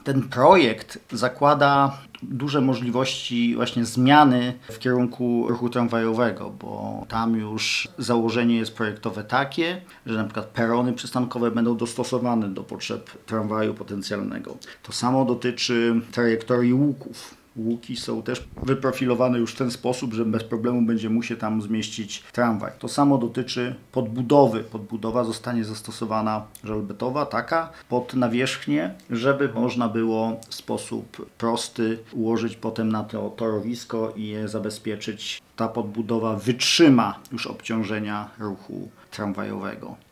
Ten projekt zakłada duże możliwości właśnie zmiany w kierunku ruchu tramwajowego, bo tam już założenie jest projektowe takie, że na przykład perony przystankowe będą dostosowane do potrzeb tramwaju potencjalnego. To samo dotyczy trajektorii łuków. Łuki są też wyprofilowane już w ten sposób, że bez problemu będzie mógł się tam zmieścić tramwaj. To samo dotyczy podbudowy. Podbudowa zostanie zastosowana żelbetowa, taka pod nawierzchnię, żeby można było w sposób prosty ułożyć potem na to torowisko i je zabezpieczyć. Ta podbudowa wytrzyma już obciążenia ruchu tramwajowego.